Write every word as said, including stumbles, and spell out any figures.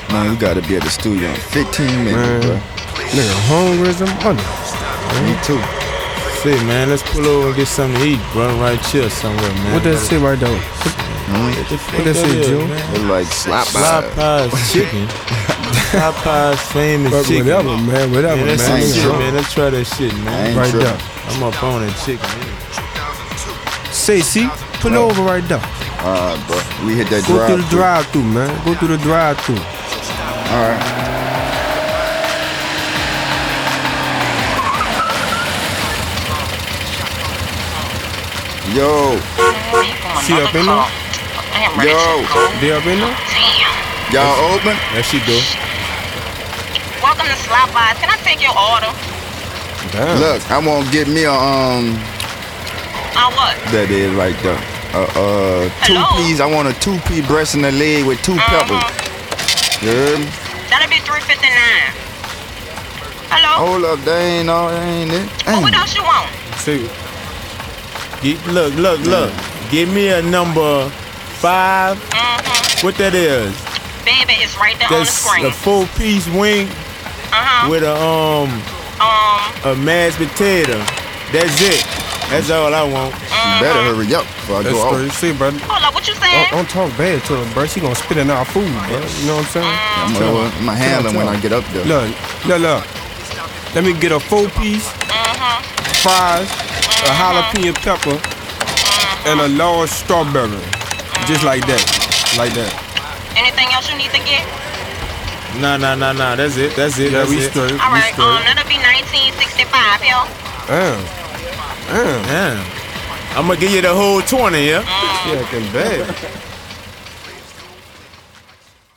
Man, we gotta be at the studio in fifteen minutes, bro. Nigga hungry as a mother. Me too. Say, man, let's pull over and get something to eat, bro. Right here somewhere, man. What that say right there? Mm. What that say, Joe? It's like slap Slap by. Pies chicken. Slap Pies famous Fuck chicken. whatever, man. Whatever, Man, man. that's some ain't shit, tripping. man. Let's try that shit, I man. ain't Right tripping. there. I'm up on that chicken. Say, see? Pull over right there. Alright, bro. We hit that Go drive. through the drive-thru, man. Go through the drive-thru. Alright. Yo, She up in there? yo, They up in there? y'all open? That she do. Welcome to Slap Pies. Can I take your order? Damn. Look, I want to get me a um. Uh, what? That is right there. Uh, uh, two Hello? piece. I want a two piece breast and a leg with two peppers. You heard me? That'll be three fifty-nine. Hello? Hold up, they ain't no, they ain't it. Well, what Ain't. else you want? See, get, look, look, look. Give me a number five. Mm-hmm. What that is? Baby, it's right there on the That's screen. a full piece wing Uh-huh. with a um Um, a mashed potato. That's it. That's all I want. You better hurry up before I That's go out. crazy. See, brother. hold up, what you Don't, saying? don't talk bad to her, bro. She gonna spit in our food, bro. You know what I'm saying? I'm gonna, I'm gonna handle when I get up there. Look, look, look. Let me get a full piece, Mm-hmm. fries, a jalapeno pepper, and a large strawberry. Just like that. Like that. Anything else you need to get? Nah, nah, nah, nah. That's it. That's it. Yeah, That's we it. straight. All We right, um, straight. that'll be nineteen sixty-five, yo. Damn. Damn. Yeah. I'm gonna give you the whole twenty, yeah. She acting bad.